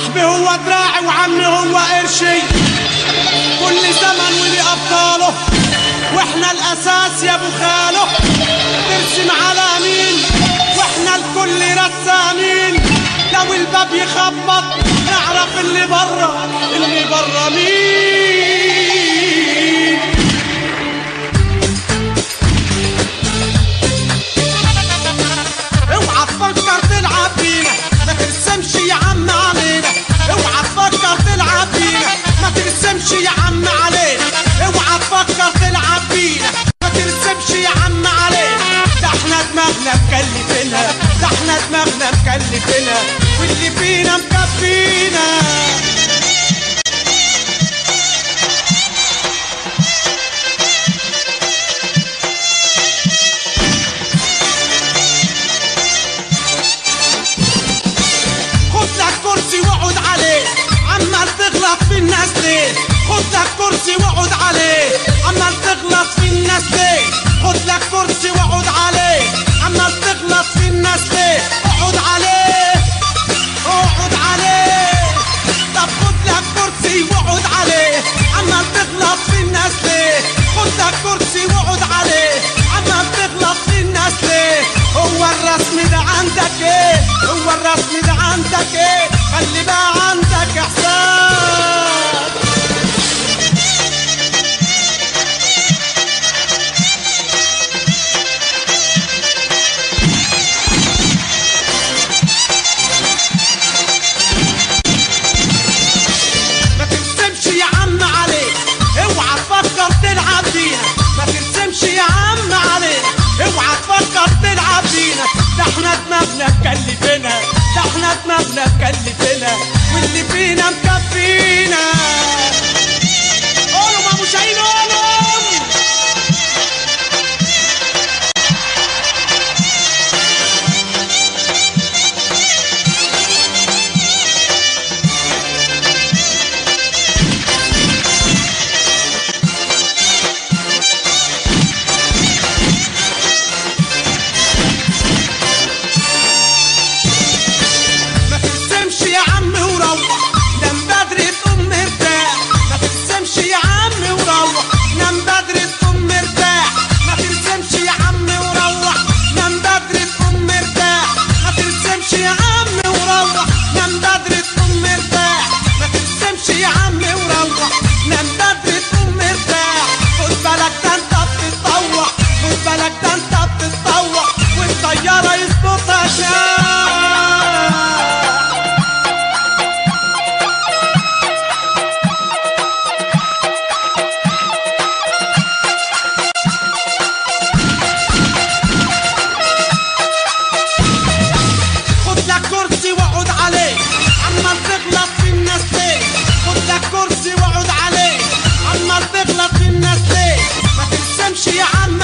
صاحبي هو دراعي وعمي هو قرشي، كل زمن ولي أبطاله، واحنا الأساس يا أبو خاله. ترسم على مين واحنا الكل رسامين، لو الباب يخبط نعرف اللي برا مين. اوعى تفكر تلعب بينا ما ترسمش يا عم علينا، اوعى تفكر تلعب بينا ما ترسمش يا عم علينا، اوعى تفكر تلعب بينا ما ترسمش يا عم علينا. ده احنا دماغنا مكلفينها، ده احنا دماغنا مكلفينها، واللي فينا مكفينا. واقعد عليه عمال تغلط في الناس ليه، خد لك كرسي واقعد عليه عمال تغلط في الناس ليه، خد لك كرسي واقعد عليه عمال تغلط في الناس ليه، اقعد عليه اقعد عليه. طب خد لك كرسي واقعد عليه عمال تغلط في الناس ليه، خد لك كرسي واقعد عليه عمال تغلط في الناس ليه. هو الرسم ده عندك ايه، هو الرسم ده عندك ايه، خلي بقى عندك احساس. ما ترسمش يا عم عليك، اوعى تفكر تلعب بينا، ما ترسمش يا عم عليك، اوعى تفكر تلعب بينا. ده احنا دماغنا مكلفينها، ده احنا دماغنا مكلفينها، واللي فينا مكفينا. قولوا ما مش هينقولوا. كرسي واقعد عليه عمال تغلط في الناس ليه، ما ترسمش يا عم